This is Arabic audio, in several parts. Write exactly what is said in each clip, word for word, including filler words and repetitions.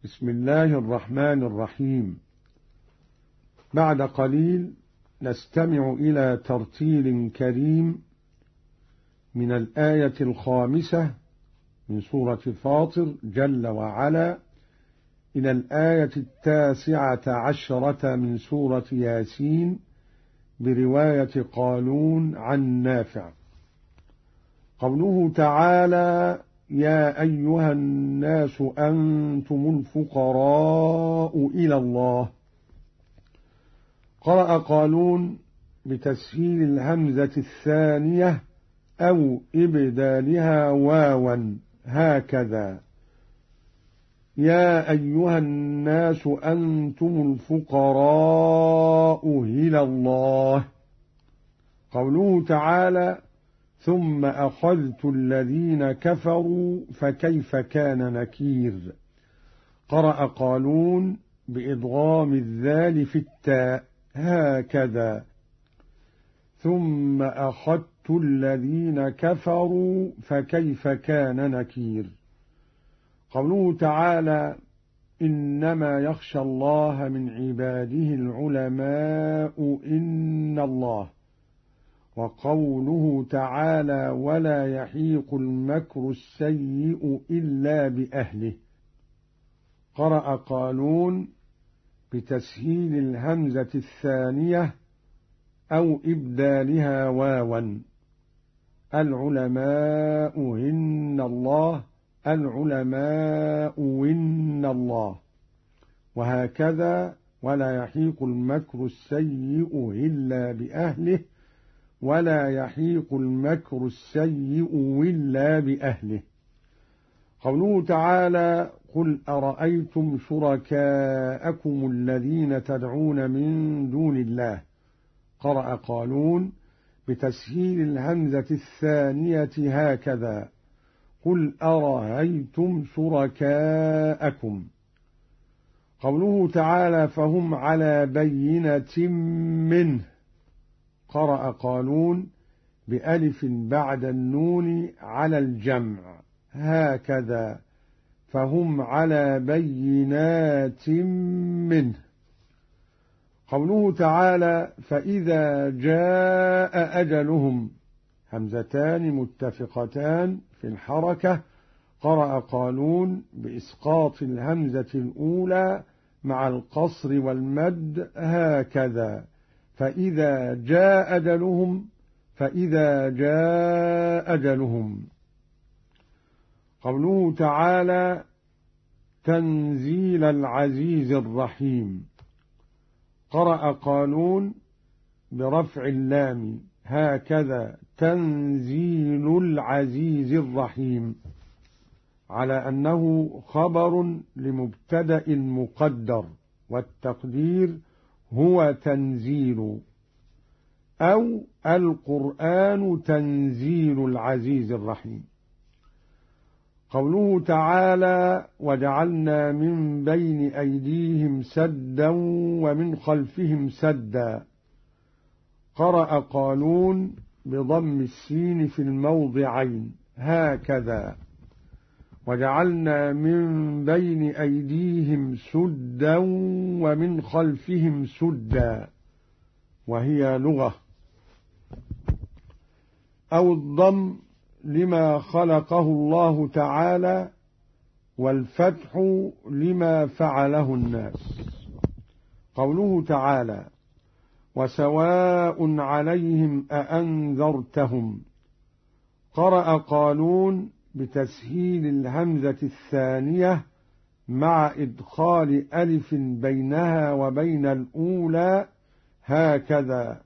بسم الله الرحمن الرحيم. بعد قليل نستمع إلى ترتيل كريم من الآية الخامسة من سورة فاطر جل وعلا إلى الآية التاسعة عشرة من سورة ياسين برواية قالون عن نافع. قوله تعالى: يا أيها الناس أنتم الفقراء إلى الله. قرأ قالون بتسهيل الهمزة الثانية أو إبدالها واوا هكذا: يا أيها الناس أنتم الفقراء إلى الله. قوله تعالى: ثم أخذت الذين كفروا فكيف كان نكير. قرأ قالون بإدغام الذال في التاء هكذا: ثم أخذت الذين كفروا فكيف كان نكير. قوله تعالى: إنما يخشى الله من عباده العلماء إن الله. وقوله تعالى: ولا يحيق المكر السيء إلا بأهله. قرأ قالون بتسهيل الهمزة الثانية أو إبدالها واوا: العلماء إن الله، العلماء إن الله. وهكذا: ولا يحيق المكر السيء إلا بأهله، ولا يحيق المكر السيء إلا بأهله. قوله تعالى: قل أرأيتم شركاءكم الذين تدعون من دون الله. قرأ قالون بتسهيل الهمزة الثانية هكذا: قل أرأيتم شركاءكم. قوله تعالى: فهم على بينة منه. قرأ قالون بألف بعد النون على الجمع هكذا: فهم على بينات منه. قوله تعالى: فإذا جاء أجلهم. همزتان متفقتان في الحركة. قرأ قالون بإسقاط الهمزة الأولى مع القصر والمد هكذا: فإذا جاء أجلهم، فإذا جاء أجلهم. قوله تعالى: تنزيل العزيز الرحيم. قرأ قالون برفع اللام هكذا: تنزيل العزيز الرحيم، على أنه خبر لمبتدأ مقدر، والتقدير هو تنزيل، أو القرآن تنزيل العزيز الرحيم. قوله تعالى: وجعلنا من بين أيديهم سدا ومن خلفهم سدا. قرأ قالون بضم السين في الموضعين هكذا: وجعلنا من بين أيديهم سدا ومن خلفهم سدا، وهي لغة. أو الضم لما خلقه الله تعالى، والفتح لما فعله الناس. قوله تعالى: وسواء عليهم أأنذرتهم. قرأ قالون بتسهيل الهمزة الثانية مع إدخال ألف بينها وبين الأولى هكذا: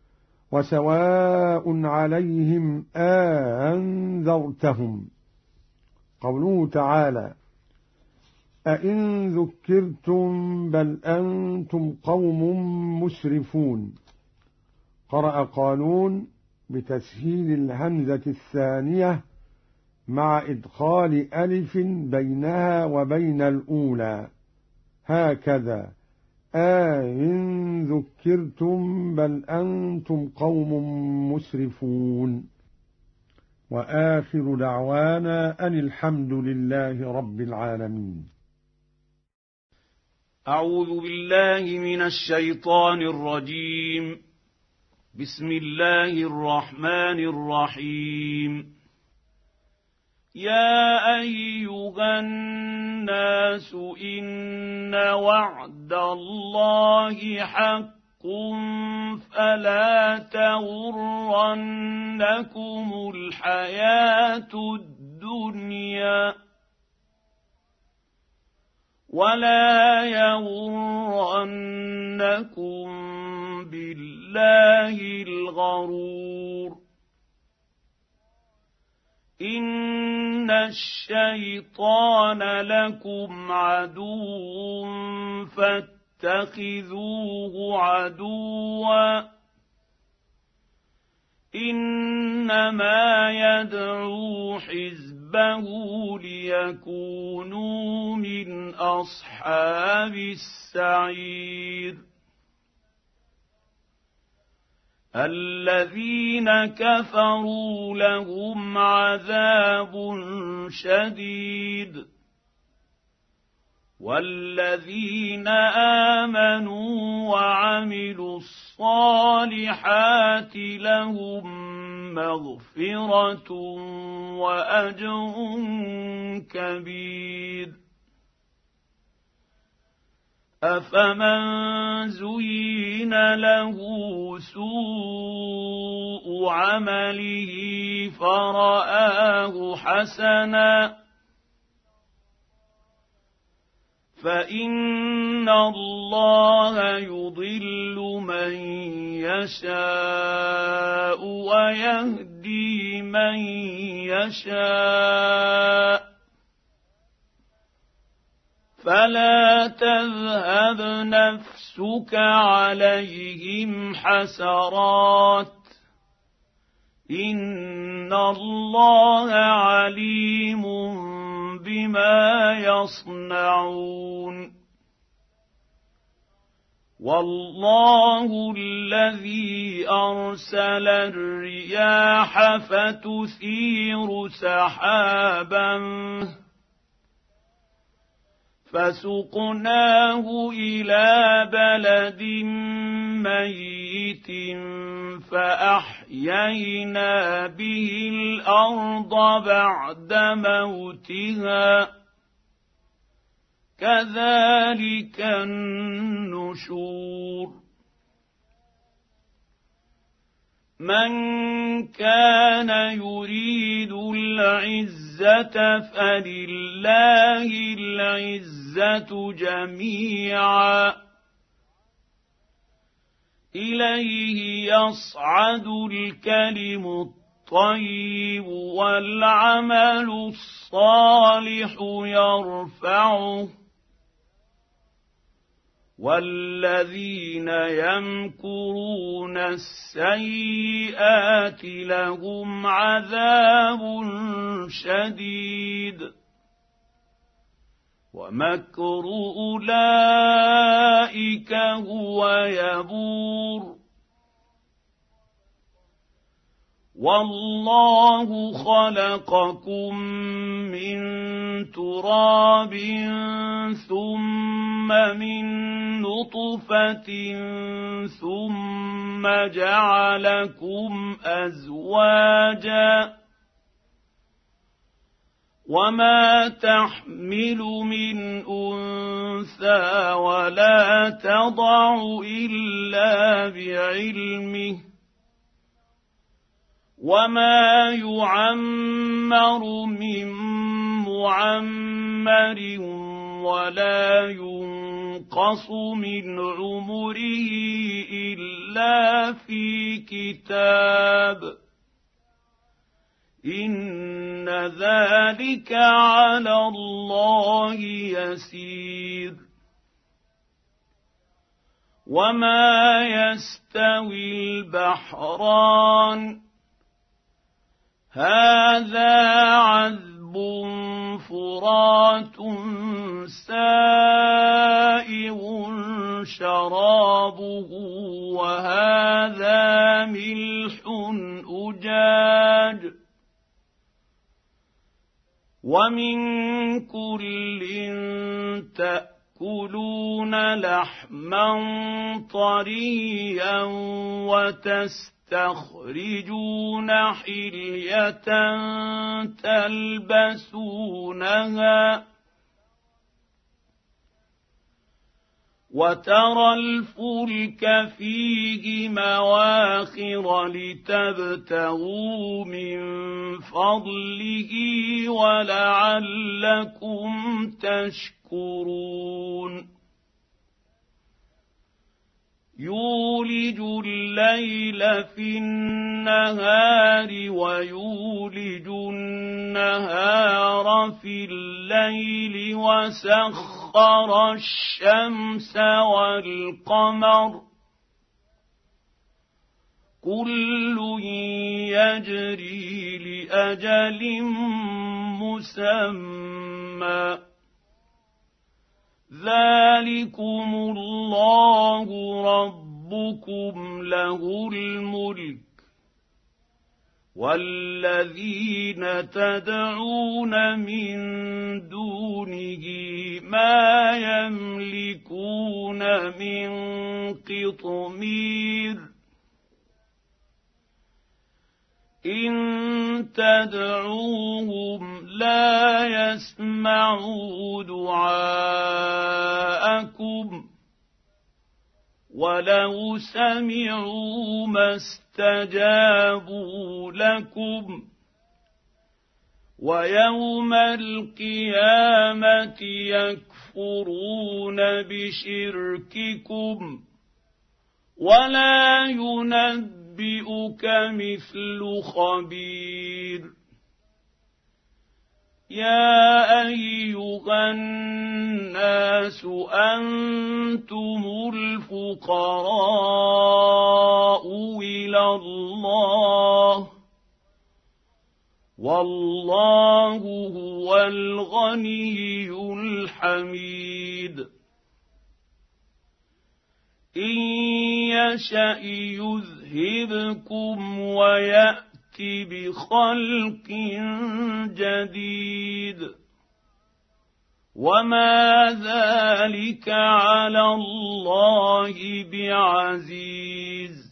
وسواء عليهم أأنذرتهم. قوله تعالى: أئن ذكرتم بل أنتم قوم مسرفون. قرأ قالون بتسهيل الهمزة الثانية مع إدخال ألف بينها وبين الأولى هكذا: أئن ذكرتم بل أنتم قوم مسرفون. وآخر دعوانا أن الحمد لله رب العالمين. أعوذ بالله من الشيطان الرجيم. بسم الله الرحمن الرحيم. يا أيها الناس إن وعد الله حق فلا تغرنكم الحياة الدنيا ولا يغرنكم بالله الغرور. إن الشيطان لكم عدو فاتخذوه عدوا إنما يدعو حزبه ليكونوا من أصحاب السعير. الذين كفروا لهم عذاب شديد والذين آمنوا وعملوا الصالحات لهم مغفرة وأجر كبير. أفمن زين له سوء عمله فرآه حسنا فإن الله يضل من يشاء ويهدي من يشاء فلا تذهب نفسك عليهم حسرات إن الله عليم بما يصنعون. والله الذي أرسل الرياح فتثير سحابا فسقناه إلى بلد ميت فأحيينا به الأرض بعد موتها كذلك النشور. من كان يريد العزة فلله العزة جميعا إليه يصعد الكلم الطيب والعمل الصالح يرفعه والذين يمكرون السيئات لهم عذاب شديد ومكر أولئك هو يبور. والله خلقكم من تراب ثم من نطفة ثم جعلكم أزواجا وما تحمل من أنثى ولا تضع إلا بعلمه وما يعمر من معمر ولا ينقص من عمره إلا في كتاب إن ذلك على الله يسير. وما يستوي البحران هذا عذب فرات سائغ شرابه وهذا ملح أجاج ومن كل تأكلون تأكلون لحما طريا وتستخرجون حلية تلبسونها وترى الفلك فيه مواخر لتبتغوا من فضله ولعلكم تشكرون يولج الليل في النهار ويولج النهار في الليل وسخر الشمس والقمر كل يجري لأجل مسمى ذلكم الله ربكم له الملك والذين تدعون من دونه ما يملكون من قطمير إن تدعوهم لا يسمعوا دعاءكم ولو سمعوا ما استجابوا لكم ويوم القيامة يكفرون بشرككم ولا ينبئك مثل خبير يا أيها الناس أنتم الفقراء إلى الله والله هو الغني الحميد إن يشأ يذهبكم ويأتي بخلق جديد وما ذلك على الله بعزيز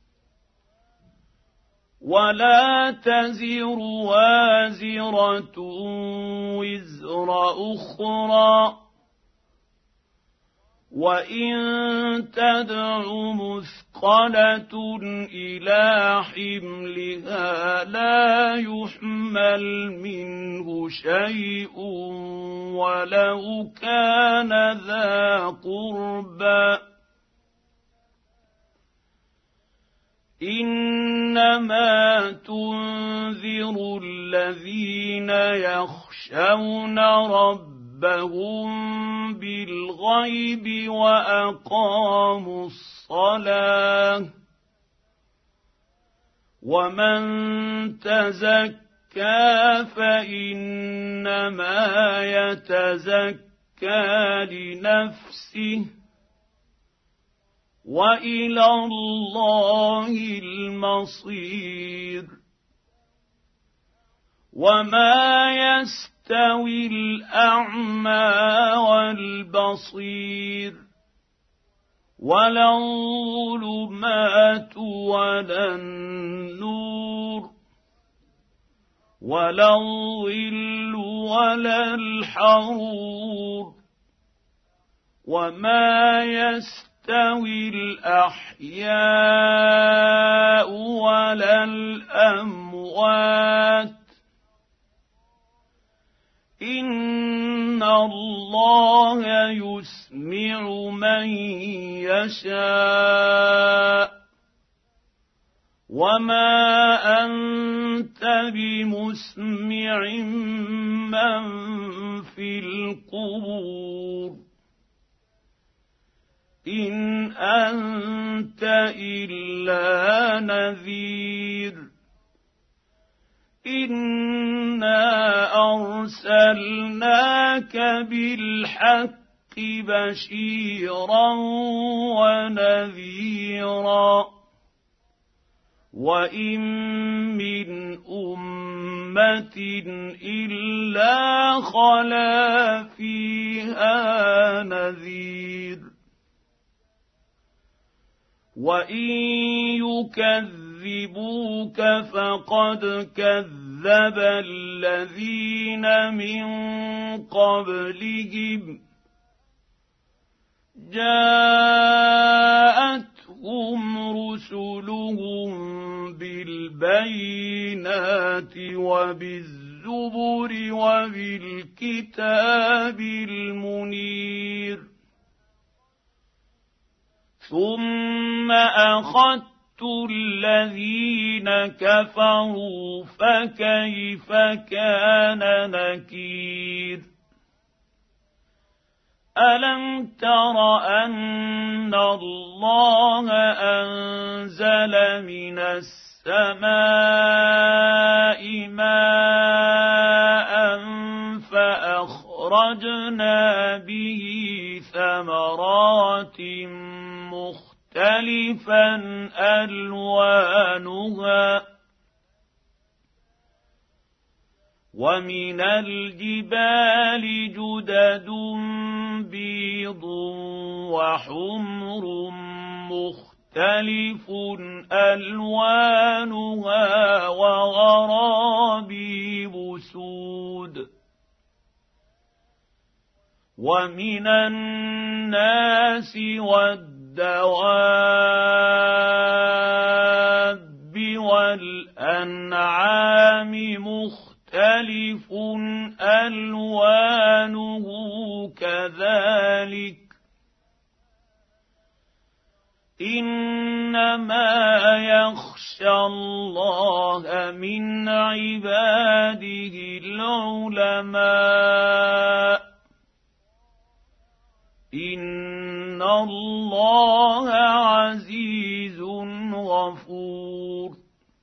ولا تزر وازرة وزر أخرى وإن تدع مثقلة إلى حملها لا يحمل منه شيء ولو كان ذا قربى إنما تنذر الذين يخشون ربهم ربهم بالغيب وأقاموا الصلاة ومن تزكى فإنما يتزكى لنفسه وإلى الله المصير وما يستطيع يستوي الأعمى والبصير ولا الظلمات ولا النور ولا الظل ولا الحرور وما يستوي الأحياء ولا الأموات إن الله يسمع من يشاء وما أنت بمسمع من في القبور إن أنت إلا نذير إنا أرسلناك بالحق بشيرا ونذيرا وإن من أمة إلا خلا فيها نذير وإن يكذبوك فقد كذب الذين من قبلهم جاءتهم رسلهم بالبينات وبالزبر وبالكتاب المنير ثم أخذت الذين كفروا فكيف كان نكير ألم تر أن الله أنزل من السماء ماء فأخرجنا به ثمرات مختلفا ألوانها ومن الجبال جدد بيض وحمر مختلف ألوانها وغرابيب سود ومن الناس والدواب والأنعام مختلف مختلف ألوانه كذلك إنما يخشى الله من عباده العلماء إن الله عزيز غفور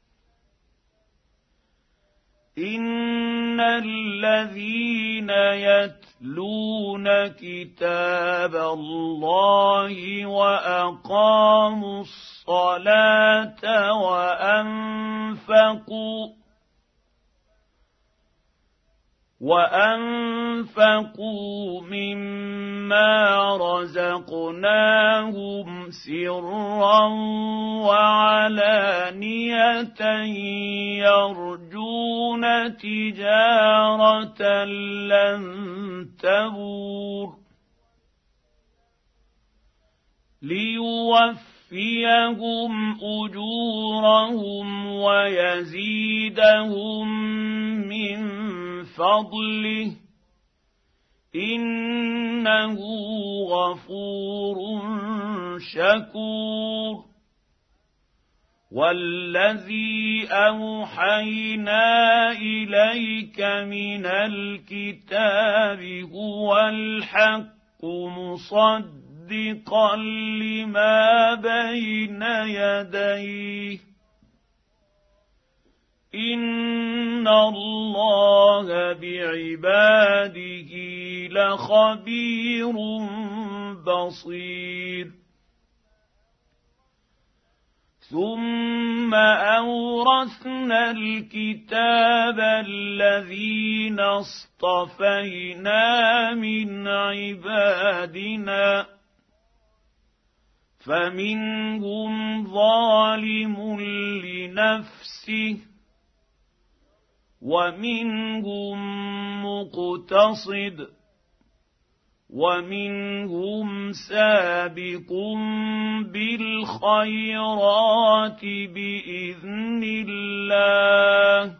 إن الذين يتلون كتاب الله وأقاموا الصلاة وأنفقوا وأنفقوا مما رزقناهم سرا وعلانية يرجون تجارة لن تبور ليوفيهم أجورهم ويزيدهم من فضله إنه غفور شكور والذي أوحينا إليك من الكتاب هو الحق مصدقا لما بين يديه إن الله بعباده لخبير بصير ثم أورثنا الكتاب الذين اصطفينا من عبادنا فمنهم ظالم لنفسه ومنهم مقتصد ومنهم سابق بالخيرات بإذن الله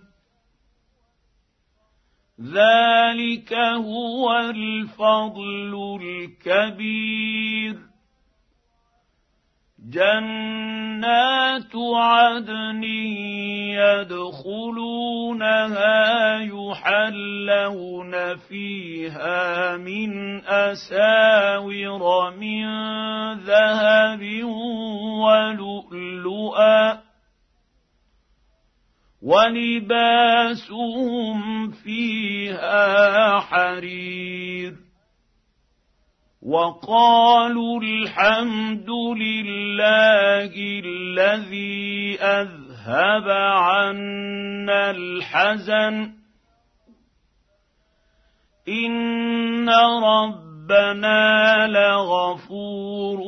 ذلك هو الفضل الكبير جنات عدن يدخلونها يحلون فيها من أساور من ذهب ولؤلؤا ولباسهم فيها حرير وقالوا الحمد لله الذي أذهب عنا الحزن إن ربنا ربنا لغفور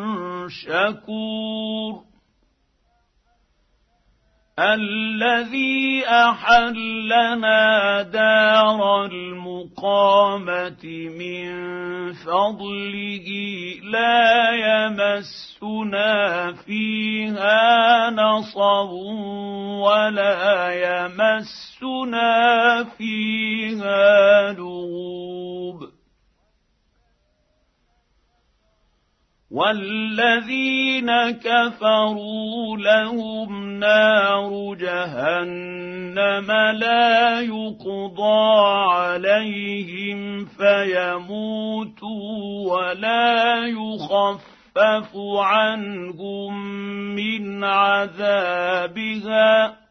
شكور الذي أحلنا دار المقامة من فضله لا يمسنا فيها نصب ولا يمسنا فيها لغوب والذين كفروا لهم نار جهنم لا يقضى عليهم فيموتوا ولا يخفف عنهم من عذابها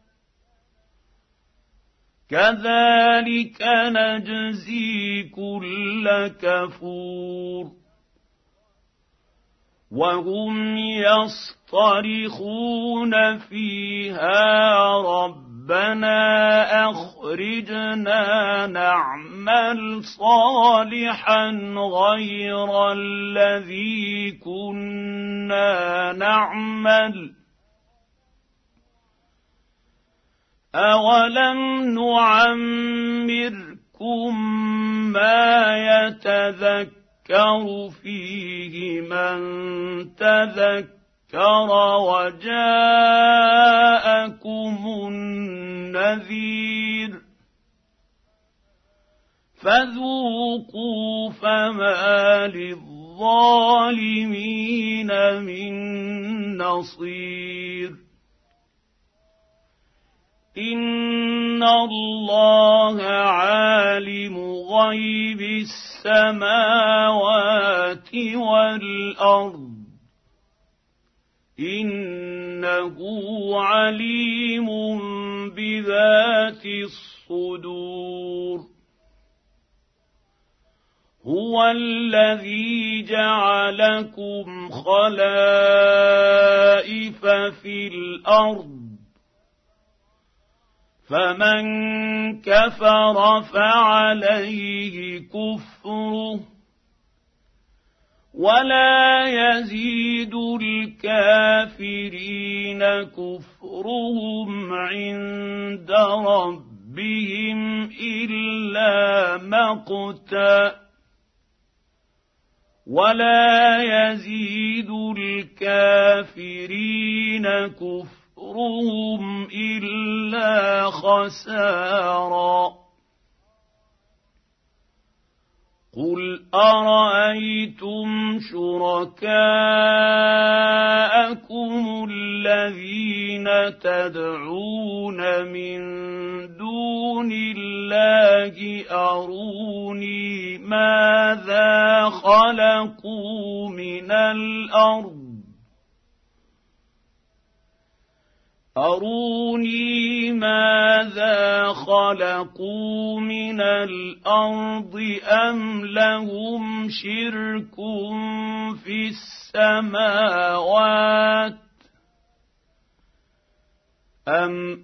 كذلك نجزي كل كفور وهم يصطرخون فيها ربنا أخرجنا نعمل صالحا غير الذي كنا نعمل أولم نعمركم ما يتذكر يذكر فيه من تذكر وجاءكم النذير فذوقوا فما للظالمين من نصير إن الله عالم غيب السماوات والأرض إنه عليم بذات الصدور هو الذي جعلكم خلائف في الأرض فمن كفر فعليه كفره ولا يزيد الكافرين كفرهم عند ربهم إلا مقتا ولا يزيد الكافرين كفرهم كفرهم إلا خسارا قل أرأيتم شركاءكم الذين تدعون من دون الله أروني ماذا خلقوا من الأرض أروني ماذا خلقوا من الأرض أم لهم شرك في السماوات أم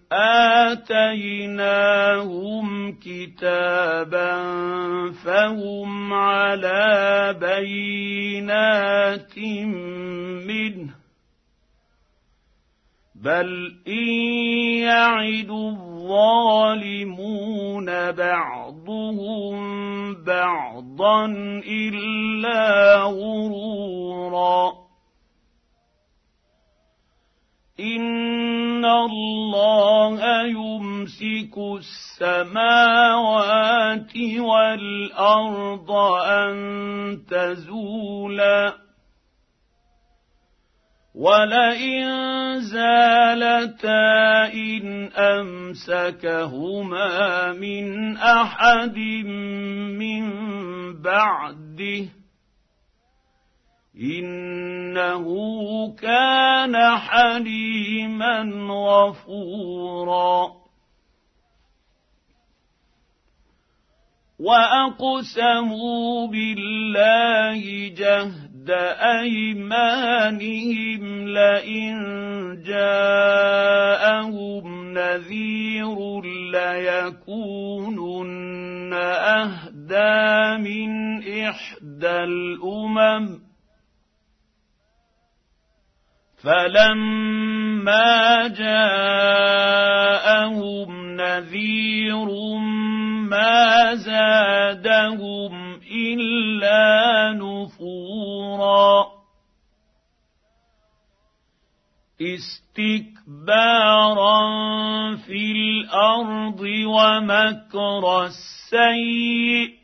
آتيناهم كتابا فهم على بينات منه بل إن يعد الظالمون بعضهم بعضا إلا غرورا إن الله يمسك السماوات والأرض أن تزولا ولئن زالتا إن أمسكهما من أحد من بعده إنه كان حليما غفورا وأقسموا بالله جهد أيمانهم لئن جاءهم نذير ليكونن أهدى أهدى من إحدى الأمم فلما جاءهم نذير ما زادهم إلا نفورا استكبارا في الأرض ومكر السيء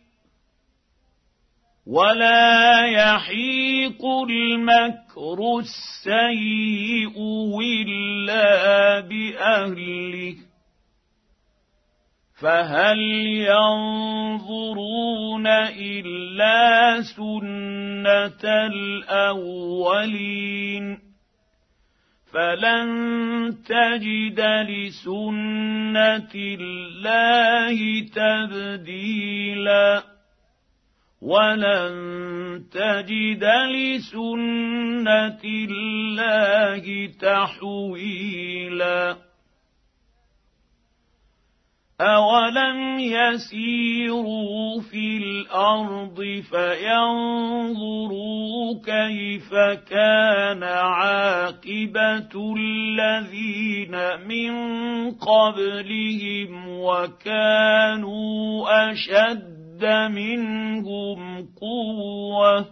ولا يحيق المكر السيء إلا بأهله فهل ينظرون إلا سنة الأولين فلن تجد لسنة الله تبديلا ولن تجد لسنة الله تحويلا أولم يسيروا في الأرض فينظروا كيف كان عاقبة الذين من قبلهم وكانوا أشد منهم قوة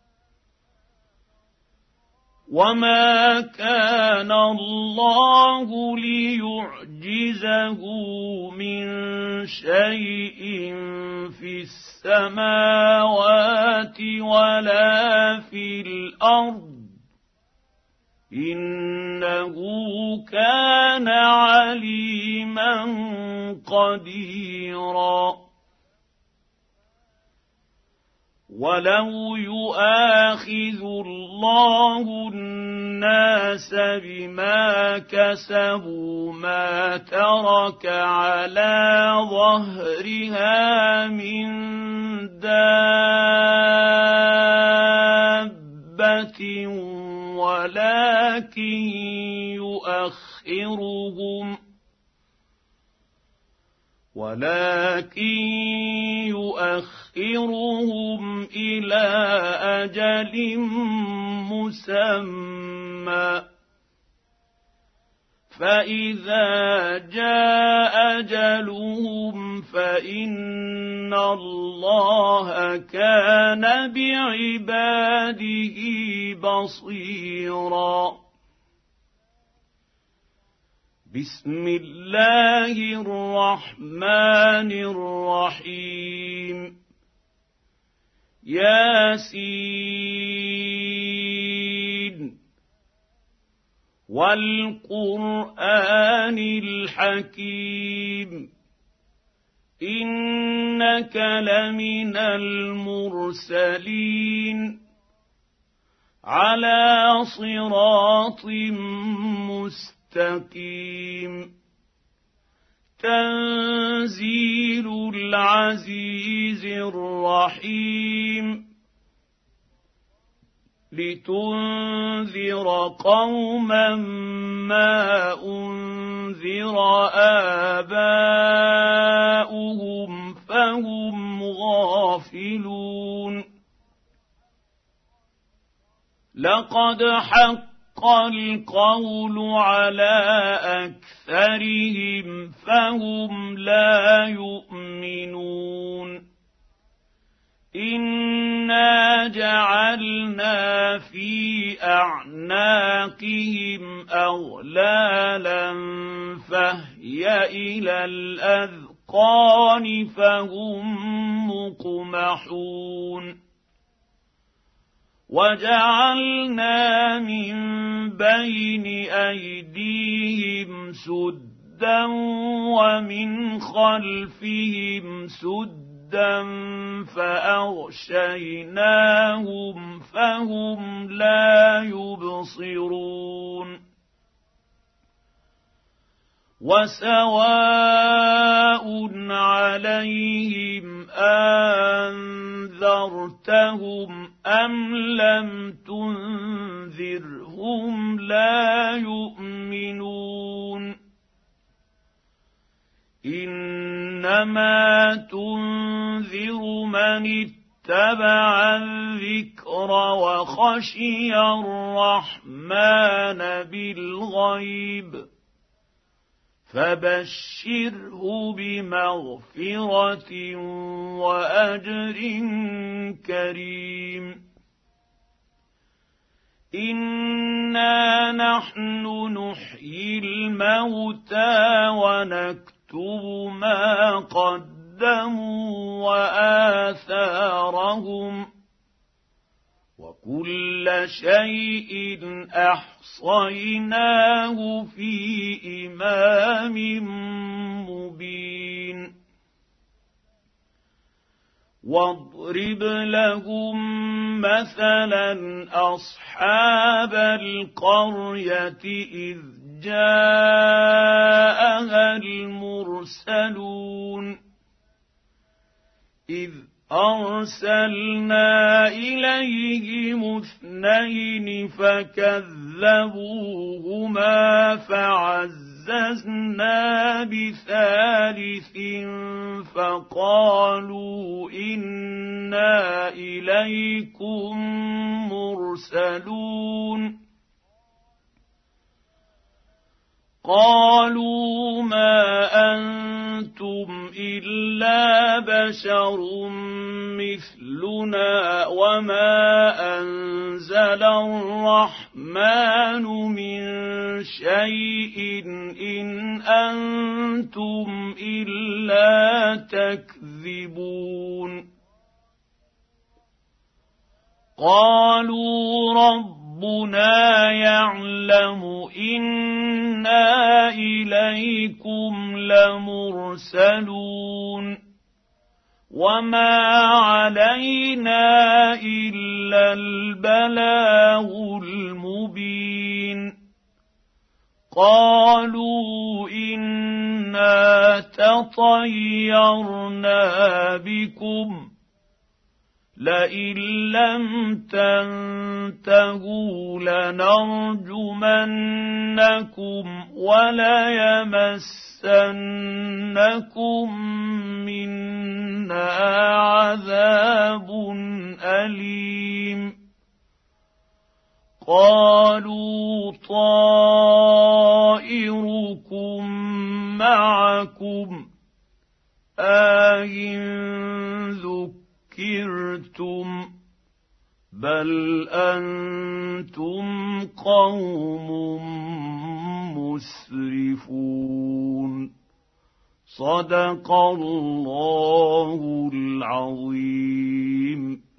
وما كان الله ليعجزه من شيء في السماوات ولا في الأرض إنه كان عليما قديرا ولو يؤاخذ الله الناس بما كسبوا ما ترك على ظهرها من دابة ولكن يؤخرهم ولكن يؤخرهم إلى أجل مسمى فإذا جاء أجلهم فإن الله كان بعباده بصيرا بسم الله الرحمن الرحيم ياسين والقرآن الحكيم إنك لمن المرسلين على صراط مستقيم تنزيل العزيز الرحيم لتنذر قوما ما أنذر آباؤهم فهم غافلون لقد حق القول على أكثرهم فهم لا يؤمنون إنا جعلنا في أعناقهم أغلالا فهي إلى الأذقان فهم مقمحون وجعلنا من بين أيديهم سدا ومن خلفهم سدا فأغشيناهم فهم لا يبصرون وسواء عليهم أنذرتهم أم لم تنذرهم لا يؤمنون إنما تنذر من اتبع الذكر وخشي الرحمن بالغيب فبشره بمغفرة وأجر كريم إنا نحن نحيي الموتى ونكتب ما قدموا وآثارهم وكل شيء أحصيناه في إمام مبين واضرب لهم مثلا أصحاب القرية إذ جاءها المرسلون إذ أرسلنا إليهم اثنين فكذبوهما فعززنا بثالث فقالوا إنا إليكم مرسلون قالوا ما أنتم إلا بشر مثلنا وما أنزل الرحمن من شيء إن أنتم إلا تكذبون قالوا ربنا يعلم إنا إليكم لمرسلون وما علينا إلا البلاغ المبين قالوا إنا تطيرنا بكم لئن لم تنتهوا لنرجمنكم وليمسنكم منا عذاب أليم قالوا طائركم معكم أئن ذكرتم بل أنتم قوم مسرفون صدق الله العظيم.